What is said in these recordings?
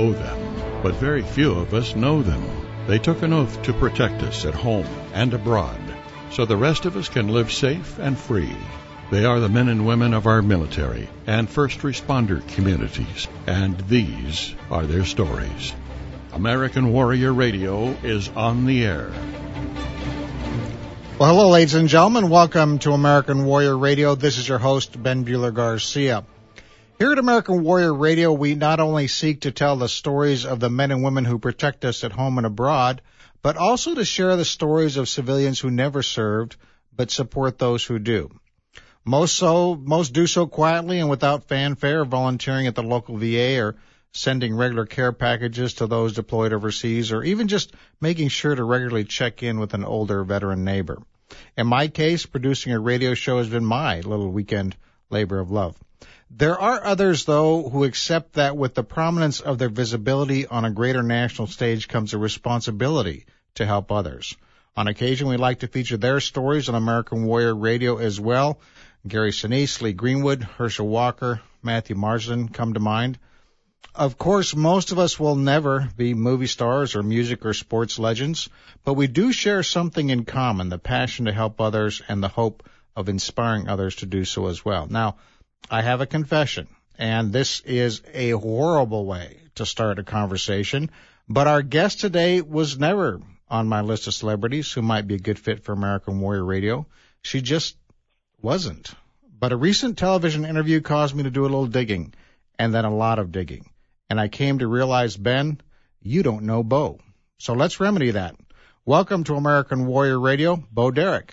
owe them, but very few of us know them. They took an oath to protect us at home and abroad, so the rest of us can live safe and free. They are the men and women of our military and first responder communities, and these are their stories. American Warrior Radio is on the air. Well, hello, ladies and gentlemen. Welcome to American Warrior Radio. This is your host, Ben Bueller-Garcia. Here at American Warrior Radio, we not only seek to tell the stories of the men and women who protect us at home and abroad, but also to share the stories of civilians who never served, but support those who do. Most do so quietly and without fanfare, volunteering at the local VA or sending regular care packages to those deployed overseas, or even just making sure to regularly check in with an older veteran neighbor. In my case, producing a radio show has been my little weekend labor of love. There are others, though, who accept that with the prominence of their visibility on a greater national stage comes a responsibility to help others. On occasion, we like to feature their stories on American Warrior Radio as well. Gary Sinise, Lee Greenwood, Herschel Walker, Matthew Marsden come to mind. Of course, most of us will never be movie stars or music or sports legends, but we do share something in common, the passion to help others and the hope of inspiring others to do so as well. Now, I have a confession, and this is a horrible way to start a conversation, but our guest today was never on my list of celebrities who might be a good fit for American Warrior Radio. She just wasn't. But a recent television interview caused me to do a little digging, and then a lot of digging. And I came to realize, Ben, you don't know Bo. So let's remedy that. Welcome to American Warrior Radio, Bo Derek.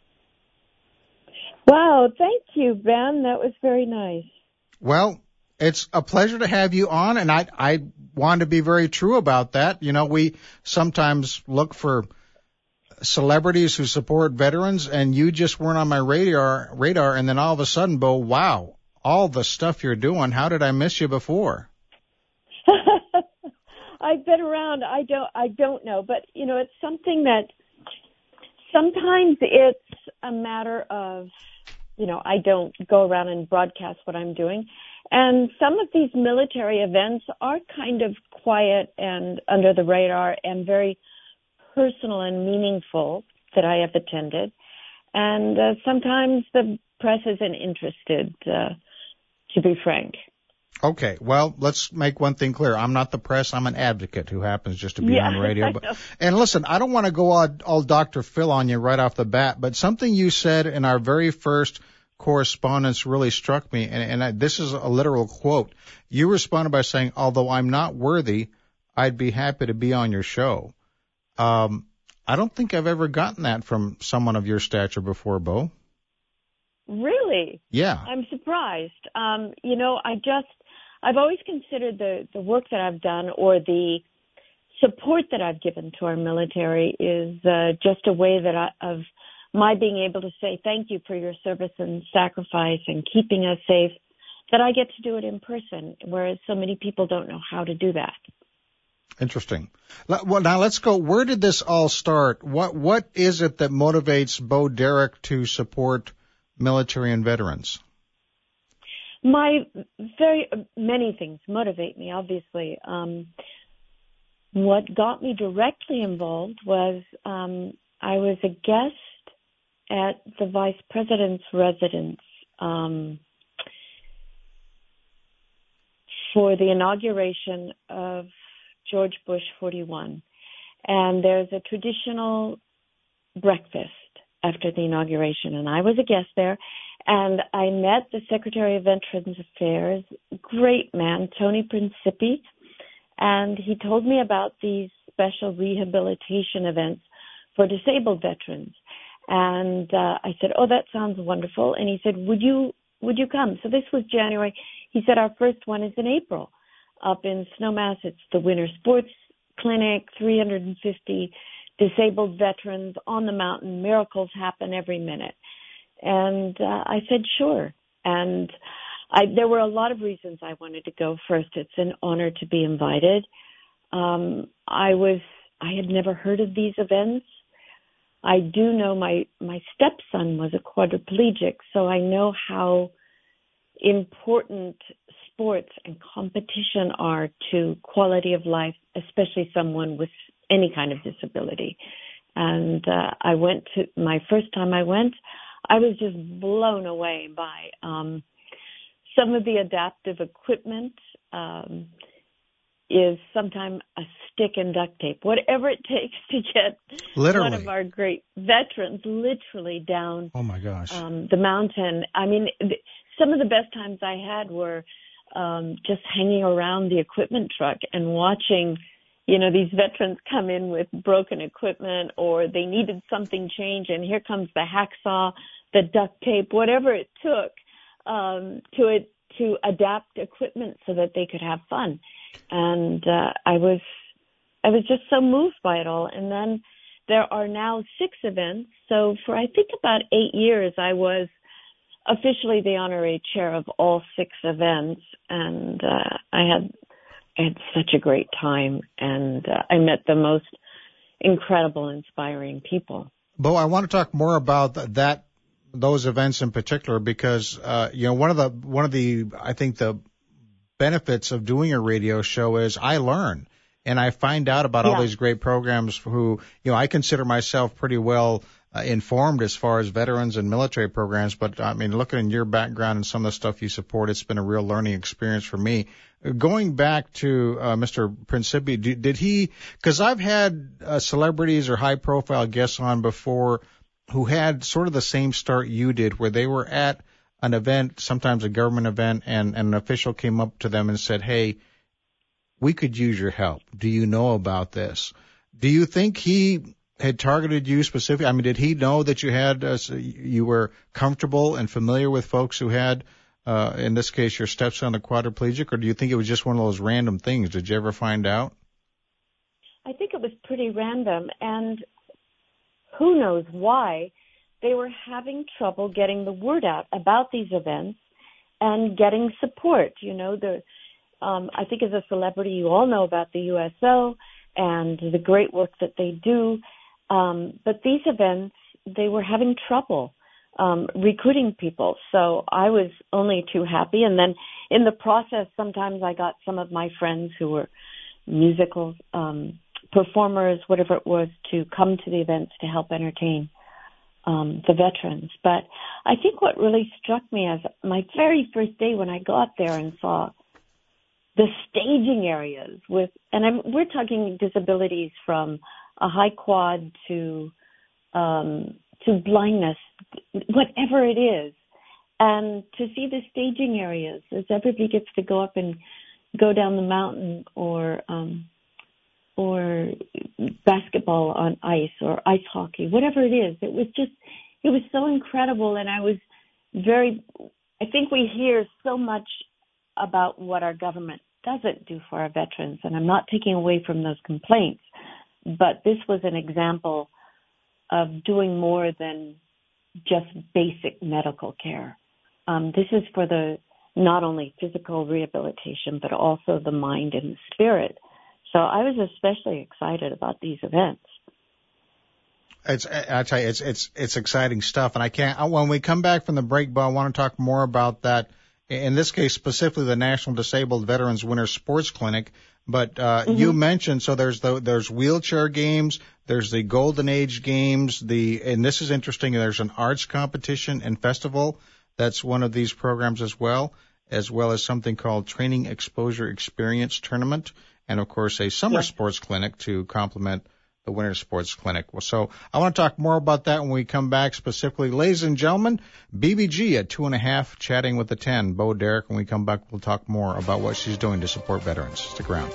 Wow, thank you, Ben. That was very nice. Well, it's a pleasure to have you on, and I want to be very true about that. You know, we sometimes look for celebrities who support veterans, and you just weren't on my radar, and then all of a sudden, Bo, wow, all the stuff you're doing, how did I miss you before? I've been around. I don't know, but you know, it's something that sometimes it's a matter of, you know, I don't go around and broadcast what I'm doing, and some of these military events are kind of quiet and under the radar and very personal and meaningful that I have attended, and sometimes the press isn't interested, to be frank. Okay, well, let's make one thing clear. I'm not the press. I'm an advocate who happens just to be on radio. And listen, I don't want to go all Dr. Phil on you right off the bat, but something you said in our very first correspondence really struck me, and this is a literal quote. You responded by saying, although I'm not worthy, I'd be happy to be on your show. I don't think I've ever gotten that from someone of your stature before, Bo. Really? Yeah. I'm surprised. You know, I've always considered the work that I've done or the support that I've given to our military is just a way that of my being able to say thank you for your service and sacrifice and keeping us safe, that I get to do it in person, whereas so many people don't know how to do that. Interesting. Well, now let's go. Where did this all start? What is it that motivates Bo Derek to support military and veterans? Many things motivate me, obviously. What got me directly involved was I was a guest at the Vice President's residence for the inauguration of George Bush 41. And there's a traditional breakfast after the inauguration, and I was a guest there, and I met the Secretary of Veterans Affairs, great man, Tony Principi, and he told me about these special rehabilitation events for disabled veterans. And I said, oh, that sounds wonderful. And he said, would you come? So this was January. He said, our first one is in April up in Snowmass. It's the Winter Sports Clinic, 350 disabled veterans on the mountain. Miracles happen every minute. And I said, sure. And there were a lot of reasons I wanted to go. First, it's an honor to be invited. I had never heard of these events. I do know my stepson was a quadriplegic, so I know how important sports and competition are to quality of life, especially someone with any kind of disability. And my first time I went, I was just blown away by some of the adaptive equipment. Is sometimes a stick and duct tape, whatever it takes to get one of our great veterans literally down oh my gosh. The mountain. I mean, some of the best times I had were just hanging around the equipment truck and watching, these veterans come in with broken equipment, or they needed something changed, and here comes the hacksaw, the duct tape, whatever it took to adapt equipment so that they could have fun. And I was just so moved by it all. And then there are now 6 events. So for I think about 8 years, I was officially the honorary chair of all 6 events, and I had such a great time, and I met the most incredible, inspiring people. Bo, I want to talk more about those events in particular, because one of the I think the benefits of doing a radio show is I learn and I find out about all these great programs who, I consider myself pretty well informed as far as veterans and military programs. But I mean, looking in your background and some of the stuff you support, it's been a real learning experience for me. Going back to Mr. Principi, did he, because I've had celebrities or high profile guests on before who had sort of the same start you did, where they were at an event, sometimes a government event, and an official came up to them and said, "Hey, we could use your help. Do you know about this?" Do you think he had targeted you specifically? I mean, did he know that you were comfortable and familiar with folks who had, in this case, your stepson, a quadriplegic, or do you think it was just one of those random things? Did you ever find out? I think it was pretty random, and who knows why. They were having trouble getting the word out about these events and getting support. I think as a celebrity, you all know about the USO and the great work that they do. But these events, they were having trouble recruiting people. So I was only too happy. And then in the process, sometimes I got some of my friends who were musical performers, whatever it was, to come to the events to help entertain the veterans. But I think what really struck me as my very first day when I got there and saw the staging areas we're talking disabilities from a high quad to blindness, whatever it is, and to see the staging areas as everybody gets to go up and go down the mountain, or basketball on ice or ice hockey, whatever it is. It was so incredible. And I think we hear so much about what our government doesn't do for our veterans, and I'm not taking away from those complaints, but this was an example of doing more than just basic medical care. This is for the not only physical rehabilitation, but also the mind and the spirit. So I was especially excited about these events. I tell you, it's exciting stuff. And when we come back from the break, Bo, I want to talk more about that. In this case, specifically the National Disabled Veterans Winter Sports Clinic. But you mentioned, so there's wheelchair games, there's the Golden Age games, and this is interesting, there's an arts competition and festival that's one of these programs as well as something called Training Exposure Experience Tournament, and of course a summer sports clinic to complement the Winter Sports Clinic. So I want to talk more about that when we come back specifically. Ladies and gentlemen, BBG at 2.5, chatting with the 10, Bo Derek. When we come back, we'll talk more about what she's doing to support veterans. Stick around.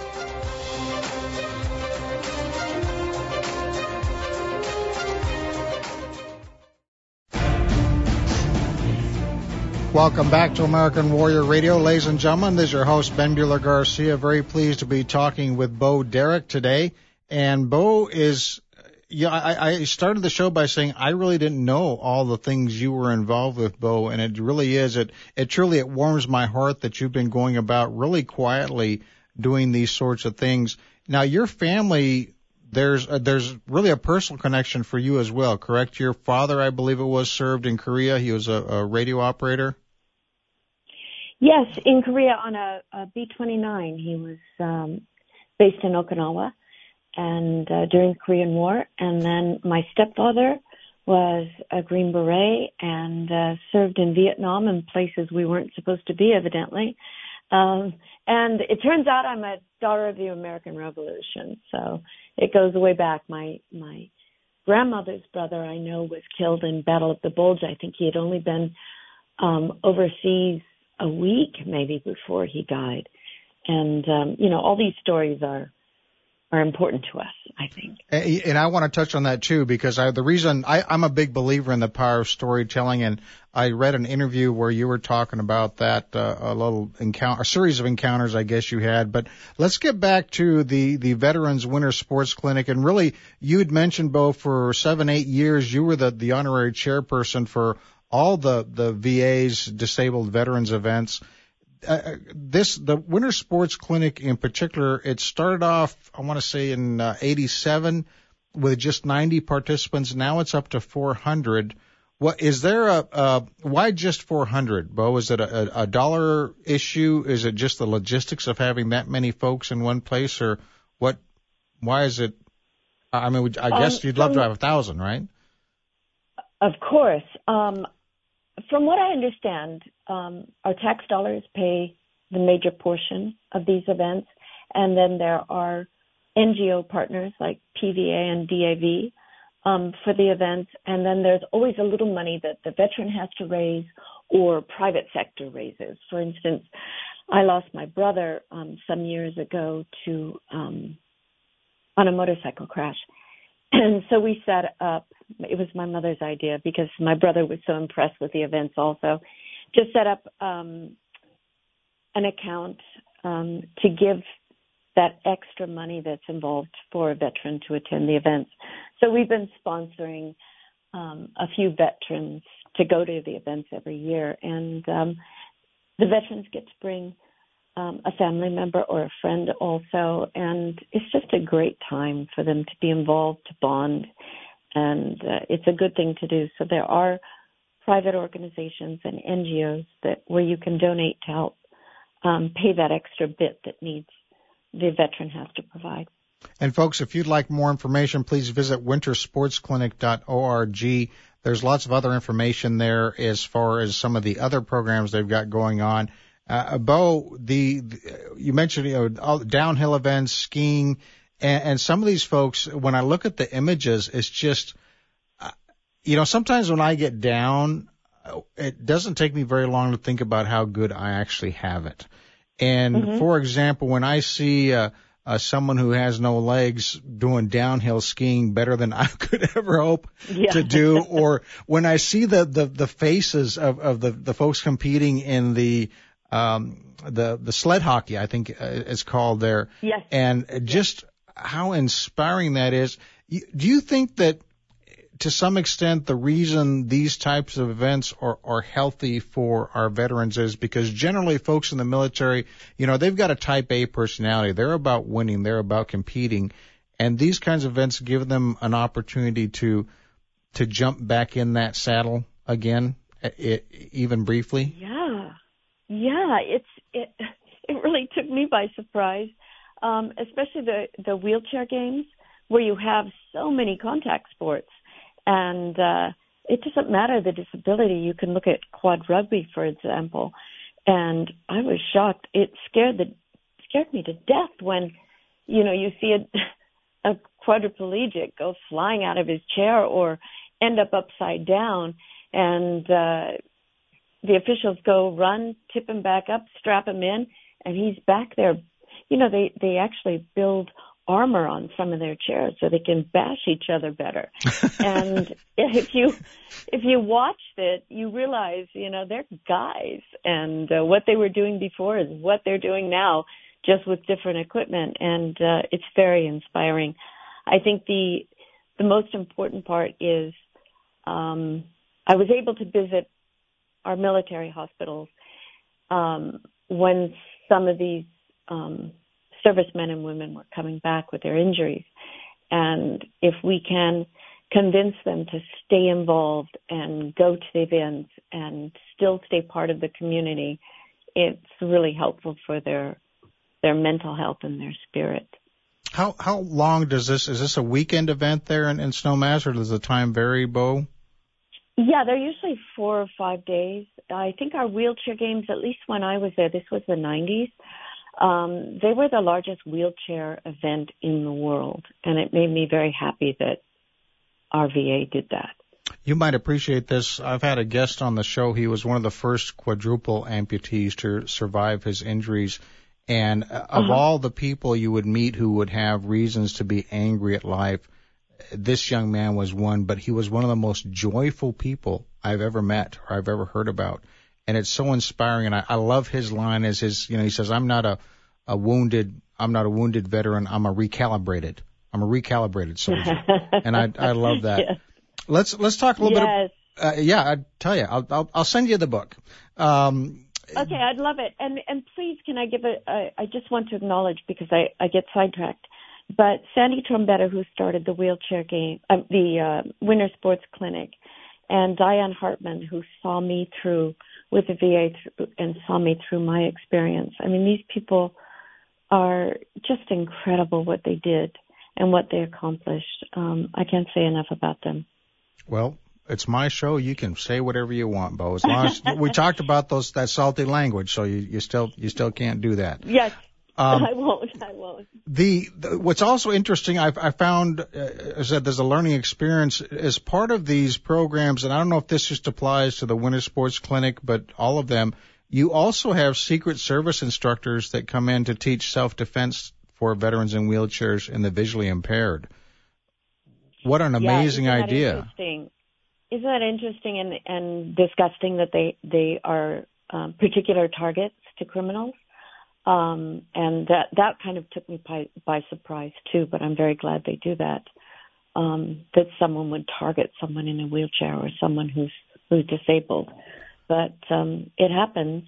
Welcome back to American Warrior Radio. Ladies and gentlemen, this is your host, Ben Bueller Garcia. Very pleased to be talking with Bo Derek today. And Bo is, I started the show by saying I really didn't know all the things you were involved with, Bo, and it really is, it truly warms my heart that you've been going about really quietly doing these sorts of things. Now, your family, there's really a personal connection for you as well, correct? Your father, I believe it was, served in Korea. He was a radio operator. Yes, in Korea on a B-29. He was based in Okinawa and during the Korean War. And then my stepfather was a Green Beret and served in Vietnam in places we weren't supposed to be, evidently. And it turns out I'm a daughter of the American Revolution, so it goes way back. My grandmother's brother, I know, was killed in Battle of the Bulge. I think he had only been overseas a week maybe before he died. And, all these stories are important to us, I think. And I want to touch on that too, because I'm a big believer in the power of storytelling, and I read an interview where you were talking about that, a series of encounters, I guess you had. But let's get back to the Veterans Winter Sports Clinic, and really, you had mentioned, Bo, for 7-8 years, you were the honorary chairperson for all the VA's disabled veterans events. The Winter Sports Clinic in particular, it started off, I want to say in 87 with just 90 participants. Now it's up to 400. What is there why just 400, Bo? Is it a dollar issue? Is it just the logistics of having that many folks in one place, or what? Why is it? I mean, I guess you'd love to have 1,000, right? Of course. From what I understand, our tax dollars pay the major portion of these events, and then there are NGO partners like PVA and DAV for the events, and then there's always a little money that the veteran has to raise or private sector raises. For instance, I lost my brother some years ago to on a motorcycle crash. And so we set up, it was my mother's idea because my brother was so impressed with the events also, to set up an account to give that extra money that's involved for a veteran to attend the events. So we've been sponsoring a few veterans to go to the events every year. And the veterans get to bring a family member or a friend also, and it's just a great time for them to be involved, to bond, and it's a good thing to do. So there are private organizations and NGOs where you can donate to help pay that extra bit that the veteran has to provide. And folks, if you'd like more information, please visit wintersportsclinic.org. There's lots of other information there as far as some of the other programs they've got going on. Bo, you mentioned all downhill events, skiing, and some of these folks, when I look at the images, it's just, sometimes when I get down, it doesn't take me very long to think about how good I actually have it. And for example, when I see someone who has no legs doing downhill skiing better than I could ever hope to do, or when I see the faces of the folks competing in the sled hockey, I think it's called there. Yes. And just how inspiring that is. Do you think that to some extent the reason these types of events are healthy for our veterans is because generally folks in the military, they've got a type A personality. They're about winning. They're about competing. And these kinds of events give them an opportunity to jump back in that saddle again, even briefly. Yeah, it really took me by surprise, especially the wheelchair games where you have so many contact sports, and it doesn't matter the disability. You can look at quad rugby, for example, and I was shocked. It scared me to death when, you see a quadriplegic go flying out of his chair or end up upside down, and the officials go run, tip him back up, strap him in, and he's back there. They actually build armor on some of their chairs so they can bash each other better. And if you watch it, you realize, they're guys, and what they were doing before is what they're doing now, just with different equipment, and it's very inspiring. I think the most important part is I was able to visit our military hospitals when some of these servicemen and women were coming back with their injuries. And if we can convince them to stay involved and go to the events and still stay part of the community, it's really helpful for their mental health and their spirit. How long is this a weekend event there in Snowmass, or does the time vary, Bo? Yeah, they're usually 4 or 5 days. I think our wheelchair games, at least when I was there, this was the 90s, they were the largest wheelchair event in the world, and it made me very happy that our VA did that. You might appreciate this. I've had a guest on the show. He was one of the first quadruple amputees to survive his injuries. And of all the people you would meet who would have reasons to be angry at life, this young man was one, but he was one of the most joyful people I've ever met or I've ever heard about. And it's so inspiring. And I love his line as his, he says, I'm not a wounded veteran. I'm a recalibrated soldier. And I love that. Yes. Let's talk a little bit. I tell you, I'll send you the book. Okay, I'd love it. And please, can I give I just want to acknowledge, because I get sidetracked, but Sandy Trombetta, who started the wheelchair game, the Winter Sports Clinic, and Diane Hartman, who saw me through with the VA and saw me through my experience. I mean, these people are just incredible what they did and what they accomplished. I can't say enough about them. Well, it's my show. You can say whatever you want, Bo. As long as we talked about that salty language, so you still can't do that. Yes, I won't. What's also interesting, I found is that there's a learning experience as part of these programs, and I don't know if this just applies to the Winter Sports Clinic, but all of them. You also have Secret Service instructors that come in to teach self-defense for veterans in wheelchairs and the visually impaired. What an amazing idea. Isn't that interesting and disgusting that they are particular targets to criminals? And that kind of took me by surprise too, but I'm very glad they do that. That someone would target someone in a wheelchair or someone who's disabled. But it happens,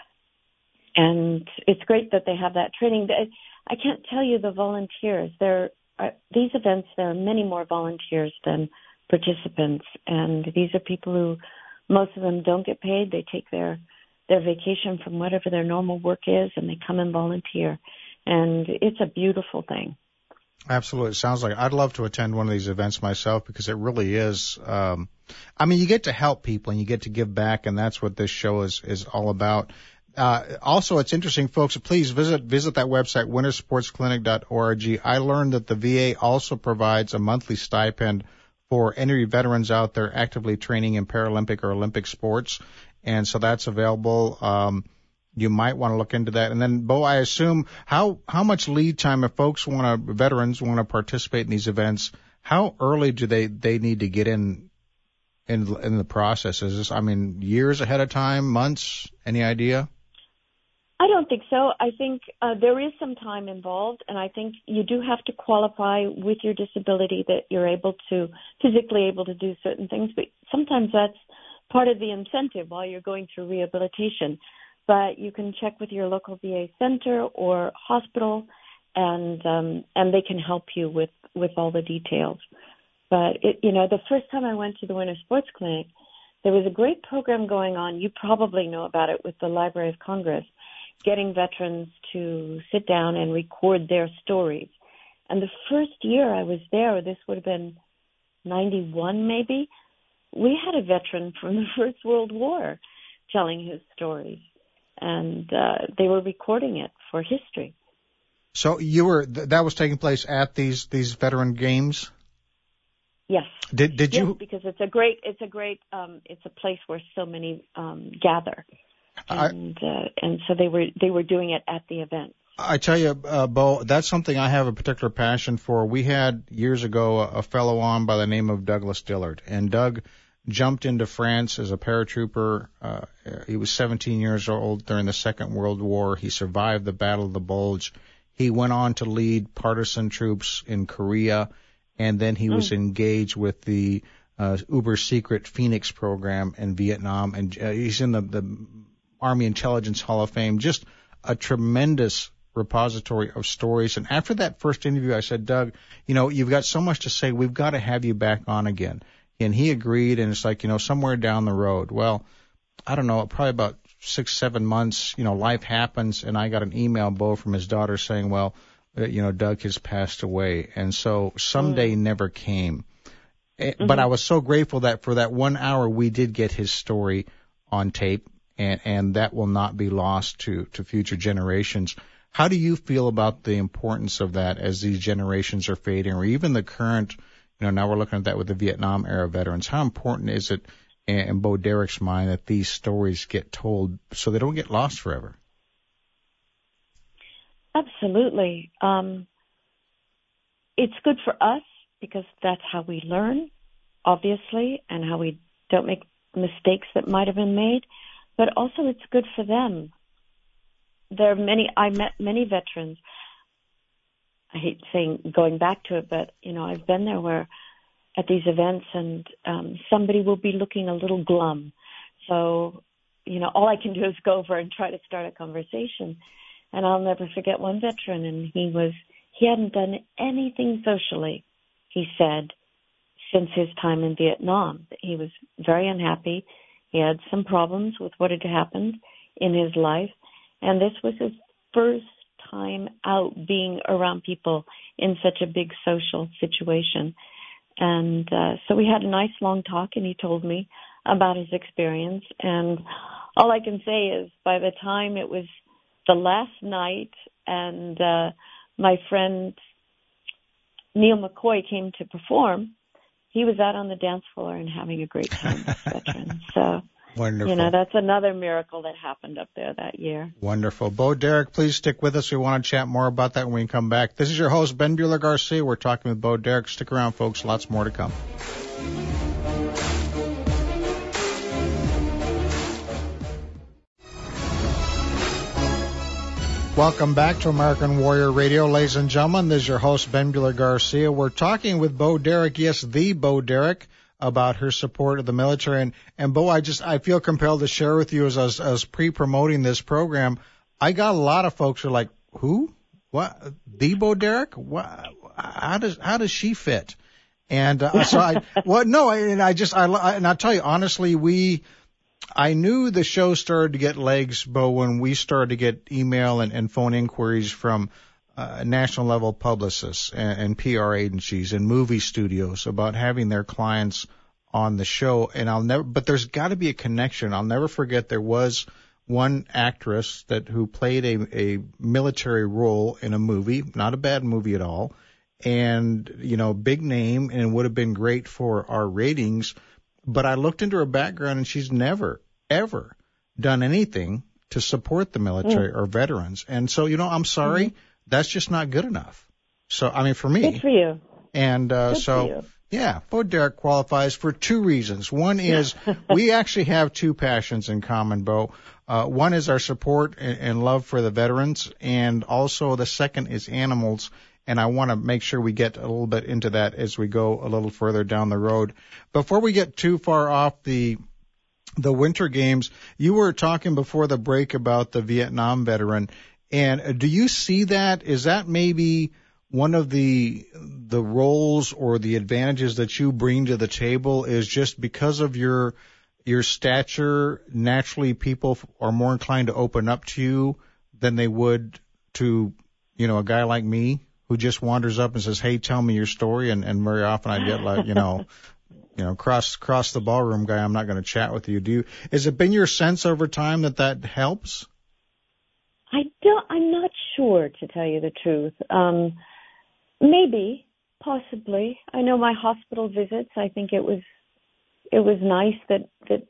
and it's great that they have that training. I can't tell you the volunteers. These events, there are many more volunteers than participants, and these are people who, most of them don't get paid. They take their vacation from whatever their normal work is, and they come and volunteer, and it's a beautiful thing. Absolutely. It sounds like I'd love to attend one of these events myself, because it really is. You get to help people and you get to give back, and that's what this show is all about. Also, it's interesting, folks. Please visit that website, wintersportsclinic.org. I learned that the VA also provides a monthly stipend for any veterans out there actively training in Paralympic or Olympic sports, and so that's available. You might want to look into that. And then, Bo, I assume how much lead time if veterans want to participate in these events? How early do they need to get in the process? Is this, years ahead of time, months? Any idea? I don't think so. I think there is some time involved, and I think you do have to qualify with your disability that you're physically able to do certain things, but sometimes that's part of the incentive while you're going through rehabilitation. But you can check with your local VA center or hospital, and they can help you with all the details. But the first time I went to the Winter Sports Clinic, there was a great program going on. You probably know about it with the Library of Congress, getting veterans to sit down and record their stories. And the first year I was there, this would have been 91 maybe, we had a veteran from the First World War telling his stories. And they were recording it for history. So that was taking place at these veteran games? Yes. Did you? Yes, because it's a place where so many gather. And so they were doing it at the event. I tell you, Bo, that's something I have a particular passion for. We had years ago a fellow on by the name of Douglas Dillard, and Doug jumped into France as a paratrooper. He was 17 years old during the Second World War. He survived the Battle of the Bulge. He went on to lead partisan troops in Korea, and then he was engaged with the uber secret Phoenix program in Vietnam, and he's in the Army Intelligence Hall of Fame. Just a tremendous repository of stories. And after that first interview, I said, Doug, you've got so much to say. We've got to have you back on again. And he agreed, and it's like, somewhere down the road. Well, I don't know, probably about 6-7 months, life happens, and I got an email, Bo, from his daughter saying, well, Doug has passed away. And so someday never came. But I was so grateful that for that 1 hour we did get his story on tape, and that will not be lost to future generations. How do you feel about the importance of that as these generations are fading, or even the current, now we're looking at that with the Vietnam era veterans? How important is it in Bo Derek's mind that these stories get told so they don't get lost forever? Absolutely. It's good for us because that's how we learn, obviously, and how we don't make mistakes that might have been made. But also it's good for them. I met many veterans. I hate saying going back to it, but, I've been there where at these events and somebody will be looking a little glum. So, all I can do is go over and try to start a conversation. And I'll never forget one veteran, and he hadn't done anything socially, he said, since his time in Vietnam. He was very unhappy. He had some problems with what had happened in his life. And this was his first time out being around people in such a big social situation. And so we had a nice long talk, and he told me about his experience. And all I can say is by the time it was the last night and my friend Neil McCoy came to perform, he was out on the dance floor and having a great time with veterans. So, wonderful. That's another miracle that happened up there that year. Wonderful. Bo Derek, please stick with us. We want to chat more about that when we come back. This is your host, Ben Buehler-Garcia. We're talking with Bo Derek. Stick around, folks. Lots more to come. Welcome back to American Warrior Radio, ladies and gentlemen. This is your host, Ben Buehler-Garcia. We're talking with Bo Derek, yes, the Bo Derek, about her support of the military. And Bo, I feel compelled to share with you as I was pre-promoting this program, I got a lot of folks who are like, who? What? The Bo Derek? What? How does she fit? And I'll tell you honestly, I knew the show started to get legs, Bo, when we started to get email and phone inquiries from national level publicists and PR agencies and movie studios about having their clients on the show. And but there's got to be a connection. I'll never forget there was one actress who played a military role in a movie, not a bad movie at all, and, big name, and would have been great for our ratings. But I looked into her background, and she's never, ever done anything to support the military or veterans. And so, I'm sorry, that's just not good enough. So, for me. Good for you. And for you. Yeah, Bo Derek qualifies for two reasons. One is we actually have two passions in common, Bo. One is our support and love for the veterans, and also the second is animals. And I want to make sure we get a little bit into that as we go a little further down the road. Before we get too far off the Winter Games, you were talking before the break about the Vietnam veteran. And do you see that? Is that maybe one of the roles or the advantages that you bring to the table, is just because of your stature, naturally people are more inclined to open up to you than they would to, a guy like me who just wanders up and says, hey, tell me your story. And very often I get like, cross the ballroom guy, I'm not going to chat with you. Has it been your sense over time that helps? I'm not sure, to tell you the truth. Maybe, possibly. I know my hospital visits, I think it was nice that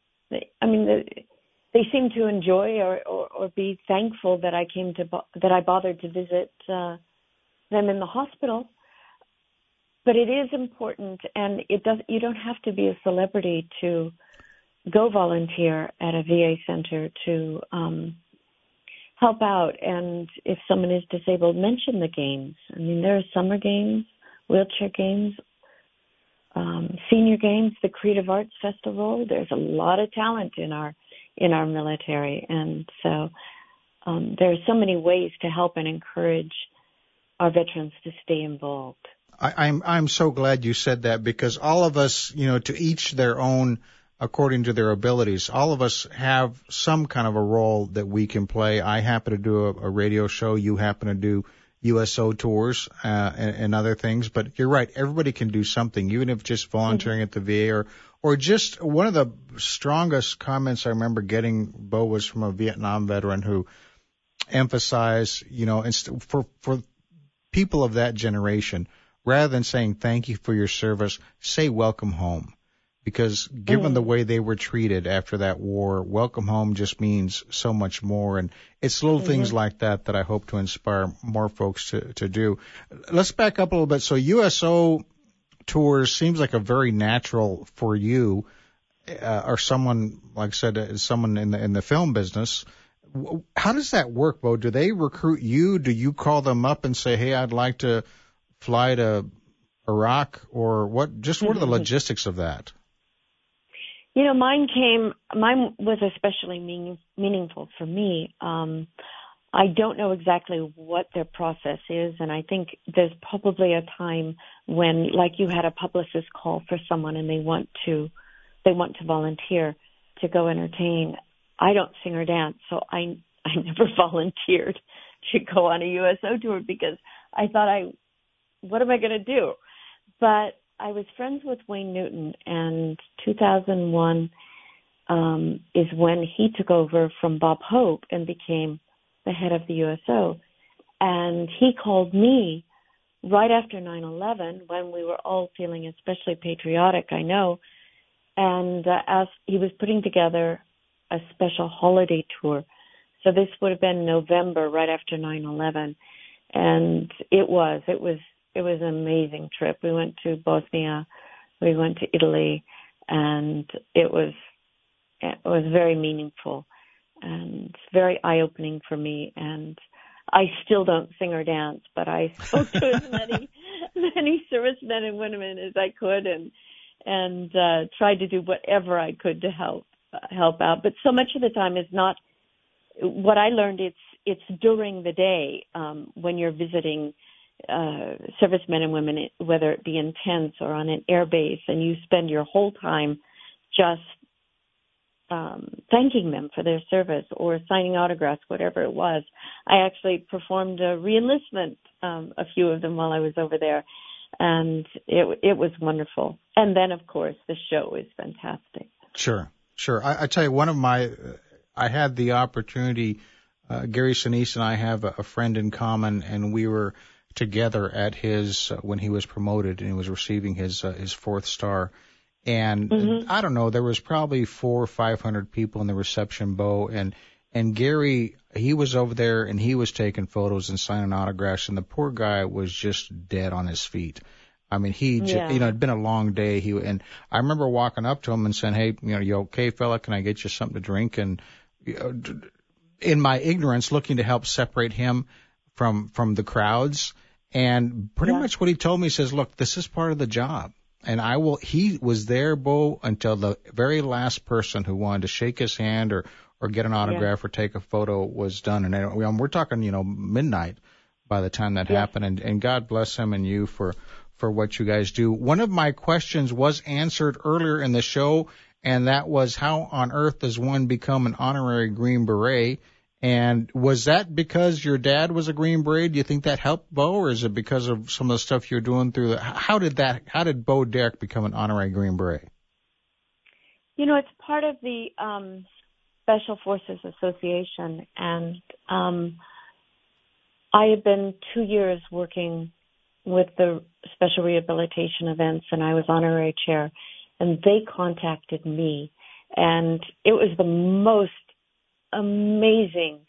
they seem to enjoy or be thankful that I bothered to visit them in the hospital. But it is important, and you don't have to be a celebrity to go volunteer at a VA center to help out. And if someone is disabled, mention the games. There are summer games, wheelchair games, senior games, the Creative Arts Festival. There's a lot of talent in our military, and so there are so many ways to help and encourage our veterans to stay involved. I'm so glad you said that, because all of us, to each their own, according to their abilities. All of us have some kind of a role that we can play. I happen to do a radio show. You happen to do USO tours and other things. But you're right. Everybody can do something, even if just volunteering at the VA or just one of the strongest comments I remember getting, Bo, was from a Vietnam veteran who emphasized, for people of that generation, rather than saying thank you for your service, say welcome home. Because given the way they were treated after that war, welcome home just means so much more. And it's little things like that that I hope to inspire more folks to do. Let's back up a little bit. So USO tours seems like a very natural for you, or someone, like I said, someone in the film business. How does that work, Bo? Do they recruit you? Do you call them up and say, hey, I'd like to fly to Iraq, or what? Just what are the logistics of that? Mine was especially meaningful for me. I don't know exactly what their process is, and I think there's probably a time when, like, you had a publicist call for someone and they want to volunteer to go entertain. I don't sing or dance, so I never volunteered to go on a USO tour because I thought, what am I going to do? But I was friends with Wayne Newton, and 2001 is when he took over from Bob Hope and became the head of the USO. And he called me right after 9/11, when we were all feeling especially patriotic, I know, and he was putting together a special holiday tour. So this would have been November, right after 9/11, and it was an amazing trip. We went to Bosnia, we went to Italy, and it was very meaningful and very eye-opening for me. And I still don't sing or dance, but I spoke to as many servicemen and women as I could, and tried to do whatever I could to help out. But so much of the time is not what I learned. It's during the day when you're visiting servicemen and women, whether it be in tents or on an air base, and you spend your whole time just thanking them for their service or signing autographs, whatever it was. I actually performed a re-enlistment, a few of them, while I was over there, and it was wonderful. And then, of course, the show is fantastic. Sure. I tell you, I had the opportunity, Gary Sinise and I have a friend in common, and we were together at his when he was promoted and he was receiving his fourth star. And I don't know, there was probably 400 or 500 people in the reception, Bo, and Gary, he was over there and he was taking photos and signing autographs, and the poor guy was just dead on his feet. I mean, it'd been a long day. And I remember walking up to him and saying, hey, you okay, fella? Can I get you something to drink? And in my ignorance, looking to help separate him from the crowds. And pretty much what he told me, says, look, this is part of the job. And he was there, Bo, until the very last person who wanted to shake his hand or get an autograph or take a photo was done. And we're talking, midnight by the time that happened. And God bless him and you for what you guys do. One of my questions was answered earlier in the show, and that was, how on earth does one become an honorary Green Beret? And was that because your dad was a Green Beret? Do you think that helped, Bo, or is it because of some of the stuff you're doing through how did Bo Derek become an honorary Green Beret? It's part of the Special Forces Association, and I have been 2 years working with the special rehabilitation events, and I was honorary chair, and they contacted me, and it was the most amazing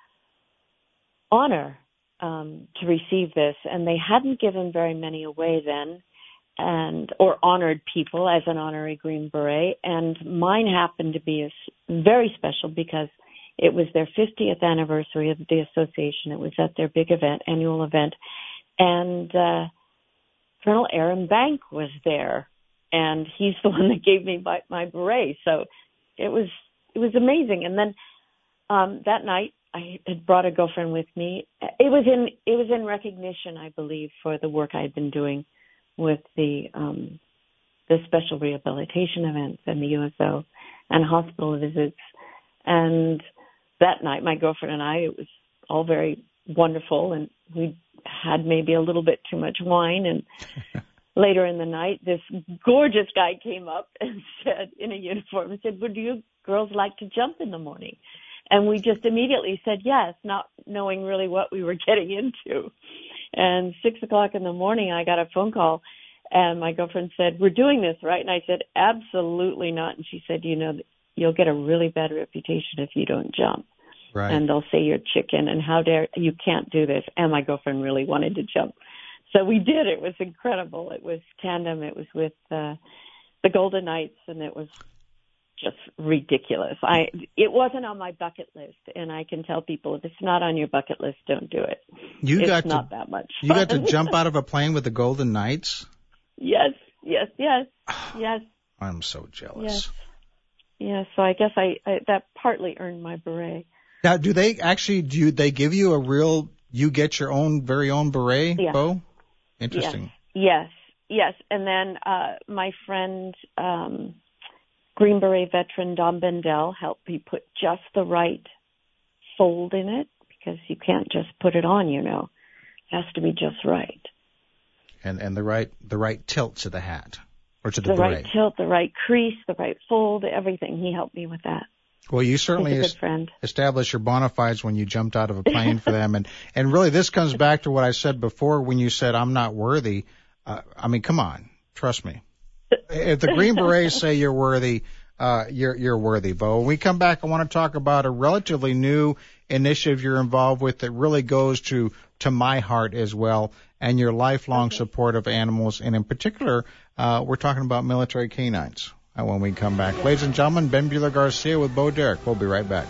honor to receive this, and they hadn't given very many away then, or honored people as an honorary Green Beret, and mine happened to be very special because it was their 50th anniversary of the association. It was at their big event, annual event, and Colonel Aaron Bank was there, and he's the one that gave me my beret. So it was amazing. And then that night, I had brought a girlfriend with me. It was in recognition, I believe, for the work I had been doing with the the special rehabilitation events and the USO and hospital visits. And that night, my girlfriend and I, it was all very wonderful, and we had maybe a little bit too much wine. And later in the night, this gorgeous guy came up and said, in a uniform, and said, "Would you girls like to jump in the morning?" And we just immediately said yes, not knowing really what we were getting into. And 6:00 in the morning, I got a phone call, and my girlfriend said, "We're doing this, right?" And I said, "Absolutely not." And she said, "You know, you'll get a really bad reputation if you don't jump. Right. And they'll say you're chicken, and how dare you can't do this." And my girlfriend really wanted to jump. So we did. It was incredible. It was tandem. It was with the Golden Knights, and it was just ridiculous. It wasn't on my bucket list, and I can tell people, if it's not on your bucket list, don't do it. It's not that much fun. You got to jump out of a plane with the Golden Knights? Yes. I'm so jealous. Yes, so I guess I that partly earned my beret. Now, do they give you a real, you get your own, very own beret, Yeah. Bo? Interesting. Yes. And then my friend, Green Beret veteran Don Bendel, helped me put just the right fold in it, because you can't just put it on, you know. It has to be just right. And the right tilt to the hat, or to the beret. The right tilt, the right crease, the right fold, everything. He helped me with that. Well, you certainly established your bona fides when you jumped out of a plane for them. And really, this comes back to what I said before when you said, "I'm not worthy." I mean, come on. Trust me. If the Green Berets say you're worthy, you're worthy, Bo. When we come back, I want to talk about a relatively new initiative you're involved with that really goes to my heart as well, and your lifelong support of animals. And in particular, we're talking about military canines. When we come back. Ladies and gentlemen, Ben Bueller Garcia with Bo Derek. We'll be right back.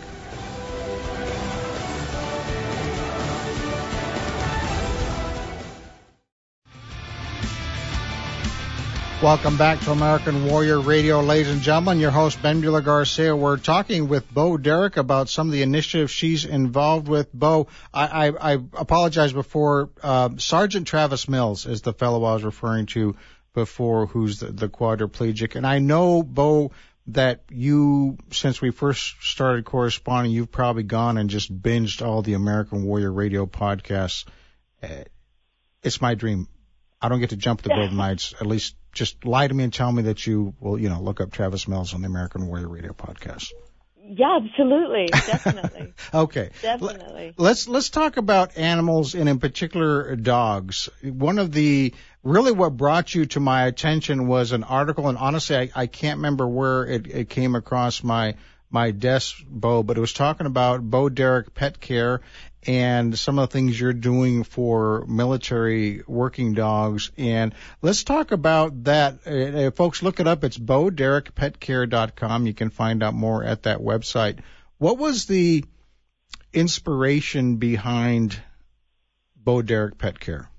Welcome back to American Warrior Radio, ladies and gentlemen. Your host, Ben Bueller Garcia. We're talking with Bo Derek about some of the initiatives she's involved with. Bo, I apologize before. Sergeant Travis Mills is the fellow I was referring to before, who's the quadriplegic. And I know, Bo, that you, since we first started corresponding, you've probably gone and just binged all the American Warrior Radio podcasts. It's my dream. I don't get to jump the Golden Knights. At least just lie to me and tell me that you will, look up Travis Mills on the American Warrior Radio podcast. Yeah, absolutely. Definitely. Okay. Definitely. Let's talk about animals, and in particular dogs. One of the, really what brought you to my attention was an article, and honestly, I can't remember where it came across my desk, Bo, but it was talking about Bo Derek Pet Care and some of the things you're doing for military working dogs. And let's talk about that. Folks, look it up. It's BoDerekPetCare.com. You can find out more at that website. What was the inspiration behind Bo Derek Pet Care?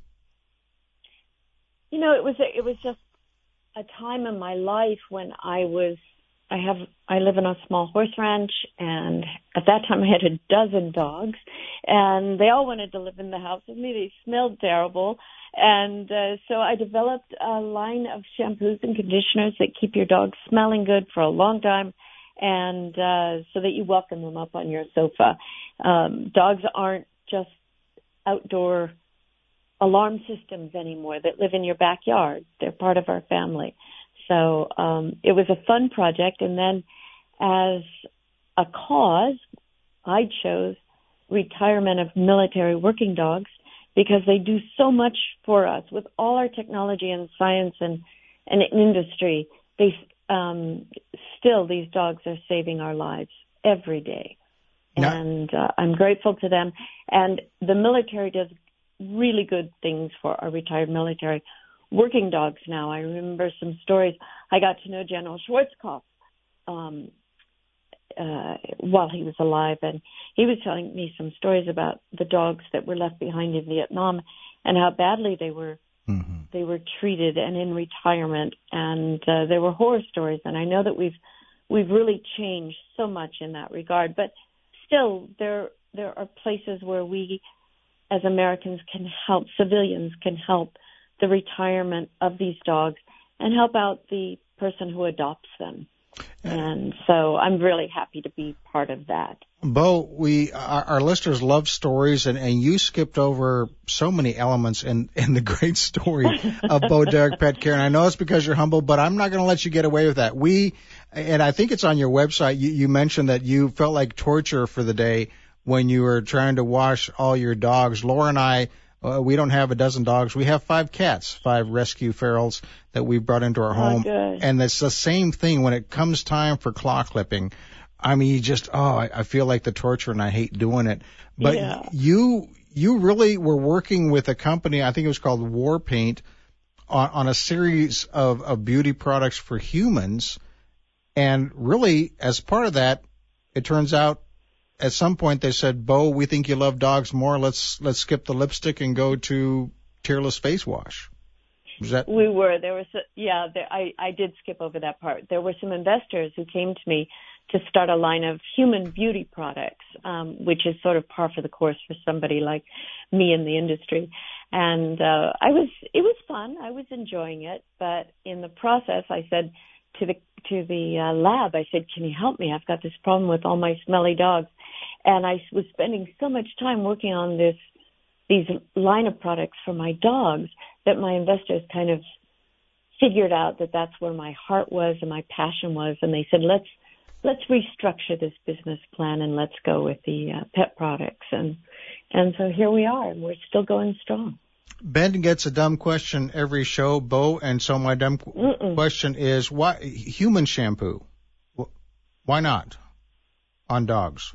It was just a time in my life when I live in a small horse ranch, and at that time I had a dozen dogs, and they all wanted to live in the house with me. They smelled terrible, and so I developed a line of shampoos and conditioners that keep your dog smelling good for a long time, and so that you welcome them up on your sofa. Dogs aren't just outdoor alarm systems anymore that live in your backyard. They're part of our family. So it was a fun project, and then as a cause, I chose retirement of military working dogs because they do so much for us. With all our technology and science and industry, they still, these dogs are saving our lives every day. No. And I'm grateful to them. And the military does really good things for our retired military working dogs now. I remember some stories. I got to know General Schwarzkopf while he was alive, and he was telling me some stories about the dogs that were left behind in Vietnam and how badly they were treated and in retirement, and there were horror stories. And I know that we've really changed so much in that regard, but still there are places where we as Americans can help, civilians can help the retirement of these dogs and help out the person who adopts them. And so I'm really happy to be part of that. Bo, our listeners love stories, and you skipped over so many elements in the great story of Bo Derek Pet Care. And I know it's because you're humble, but I'm not going to let you get away with that. And I think it's on your website, you mentioned that you felt like torture for the day when you were trying to wash all your dogs. Laura and I, we don't have a dozen dogs. We have 5 cats, 5 rescue ferals that we brought into our home. Good. And it's the same thing when it comes time for claw clipping. I mean, you just, I feel like the torture, and I hate doing it. But yeah. You really were working with a company, I think it was called War Paint, on a series of beauty products for humans. And really, as part of that, it turns out at some point they said, Bo, we think you love dogs more. Let's skip the lipstick and go to tearless face wash. Was that? We were. I did skip over that part. There were some investors who came to me to start a line of human beauty products, which is sort of par for the course for somebody like me in the industry. And it was fun. I was enjoying it. But in the process, I said to the lab, I said, can you help me? I've got this problem with all my smelly dogs. And I was spending so much time working on these line of products for my dogs that my investors kind of figured out that that's where my heart was and my passion was. And they said, let's restructure this business plan and let's go with the pet products. And so here we are, and we're still going strong. Ben gets a dumb question every show, Bo, and so my dumb question is, why human shampoo? Why not on dogs?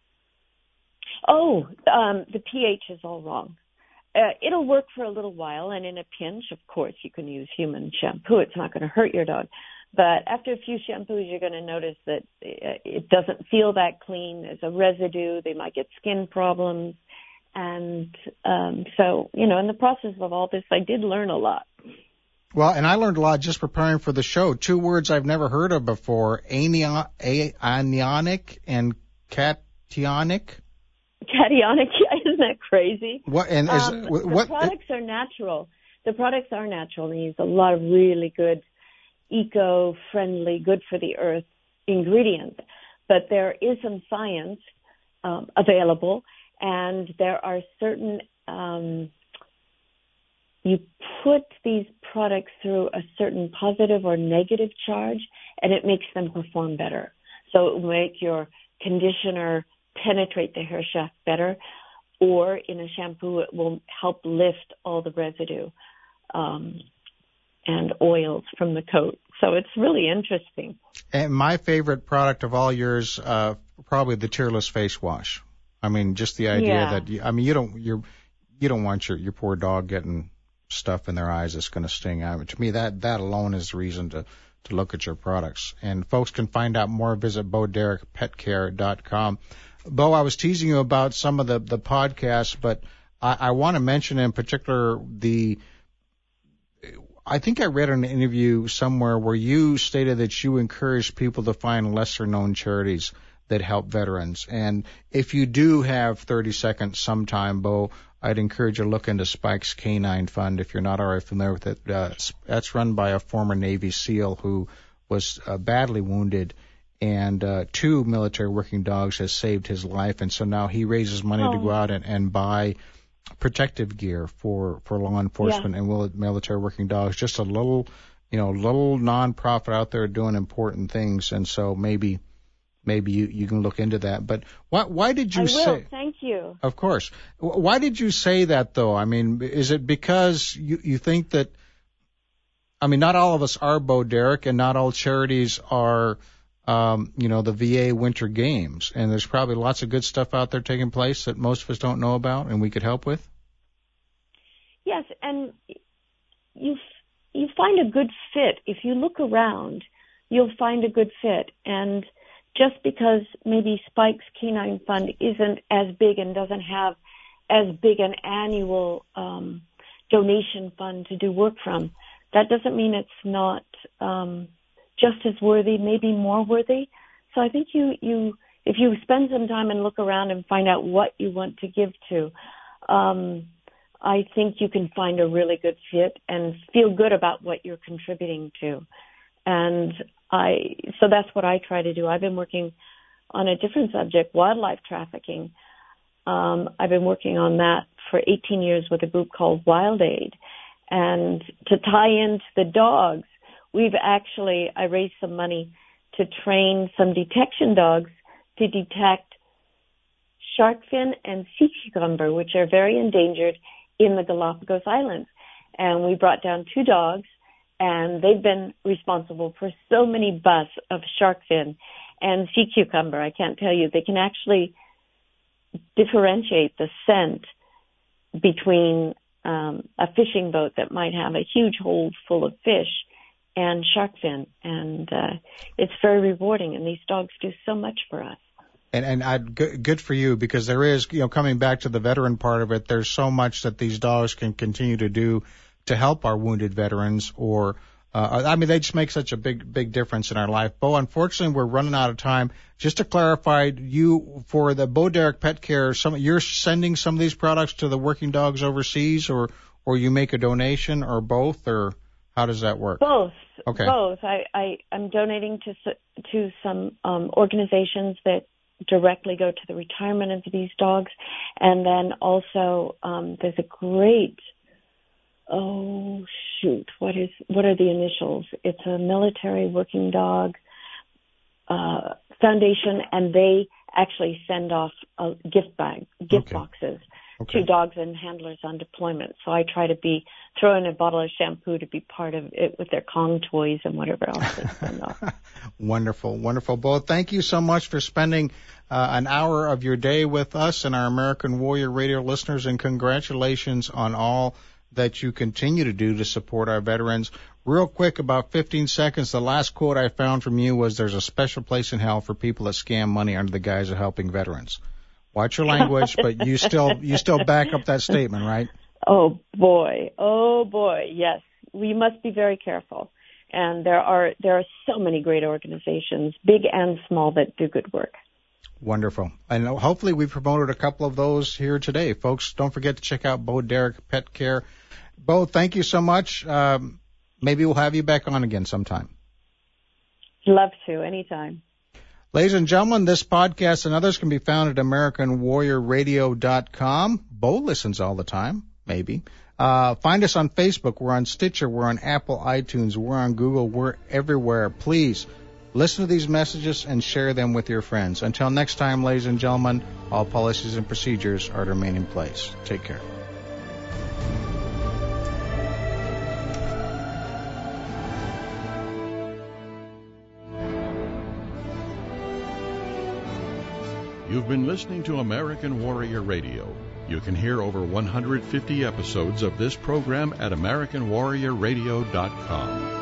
Oh, the pH is all wrong. It'll work for a little while, and in a pinch, of course, you can use human shampoo. It's not going to hurt your dog. But after a few shampoos, you're going to notice that it doesn't feel that clean. There's a residue. They might get skin problems. And so, in the process of all this, I did learn a lot. Well, and I learned a lot just preparing for the show. 2 words I've never heard of before, anionic and cationic. Cationic, isn't that crazy? What? And the products are natural. The products are natural. They use a lot of really good, eco-friendly, good for the earth ingredients. But there is some science available, and there are certain. You put these products through a certain positive or negative charge, and it makes them perform better. So it will make your conditioner penetrate the hair shaft better, or in a shampoo it will help lift all the residue and oils from the coat. So it's really interesting. And my favorite product of all yours, probably the tearless face wash. I mean, just the idea that you don't want your poor dog getting stuff in their eyes that's going to sting. I mean, to me, that alone is reason to look at your products. And folks can find out more. Visit BoDerekPetCare.com. Bo, I was teasing you about some of the podcasts, but I want to mention in particular I think I read an interview somewhere where you stated that you encourage people to find lesser-known charities that help veterans. And if you do have 30 seconds sometime, Bo, I'd encourage you to look into Spike's Canine Fund if you're not already familiar with it. That's run by a former Navy SEAL who was badly wounded, and 2 military working dogs has saved his life. And so now he raises money to go out and buy protective gear for law enforcement and military working dogs. Just a little nonprofit out there doing important things. And so maybe you can look into that. But why did you say? I will. Thank you. Of course. Why did you say that, though? I mean, is it because you think that? I mean, not all of us are Bo Derek, and not all charities are, the VA Winter Games. And there's probably lots of good stuff out there taking place that most of us don't know about, and we could help with. Yes, and you find a good fit. If you look around, you'll find a good fit. And just because maybe Spike's Canine Fund isn't as big and doesn't have as big an annual donation fund to do work from, that doesn't mean it's not just as worthy, maybe more worthy. So I think if you spend some time and look around and find out what you want to give to, I think you can find a really good fit and feel good about what you're contributing to. And so that's what I try to do. I've been working on a different subject, wildlife trafficking. I've been working on that for 18 years with a group called Wild Aid. And to tie into the dogs, I raised some money to train some detection dogs to detect shark fin and sea cucumber, which are very endangered in the Galapagos Islands. And we brought down 2 dogs, and they've been responsible for so many busts of shark fin and sea cucumber. I can't tell you. They can actually differentiate the scent between a fishing boat that might have a huge hold full of fish and shark fin. And it's very rewarding, and these dogs do so much for us. And good for you, because there is, coming back to the veteran part of it, there's so much that these dogs can continue to do to help our wounded veterans, or they just make such a big difference in our life. Bo, unfortunately, we're running out of time. Just to clarify, you, for the Bo Derek Pet Care, you're sending some of these products to the working dogs overseas, or you make a donation, or both, or how does that work? Both. Okay. Both. I'm donating to some organizations that directly go to the retirement of these dogs, and then also there's a great what are the initials? It's a military working dog foundation, and they actually send off gift boxes to dogs and handlers on deployment. So I try to throw in a bottle of shampoo to be part of it with their Kong toys and whatever else they send off. Wonderful, wonderful. Bo, thank you so much for spending an hour of your day with us and our American Warrior Radio listeners, and congratulations on all that you continue to do to support our veterans. Real quick, about 15 seconds, the last quote I found from you was, "There's a special place in hell for people that scam money under the guise of helping veterans." Watch your language, but you still back up that statement, right? Oh boy, yes. We must be very careful. And there are so many great organizations, big and small, that do good work. Wonderful. And hopefully we promoted a couple of those here today. Folks, don't forget to check out Bo Derek Pet Care. Bo, thank you so much. Maybe we'll have you back on again sometime. Love to, anytime. Ladies and gentlemen, this podcast and others can be found at AmericanWarriorRadio.com. Bo listens all the time, maybe. Find us on Facebook. We're on Stitcher. We're on Apple iTunes. We're on Google. We're everywhere. Please listen to these messages and share them with your friends. Until next time, ladies and gentlemen, all policies and procedures are to remain in place. Take care. You've been listening to American Warrior Radio. You can hear over 150 episodes of this program at AmericanWarriorRadio.com.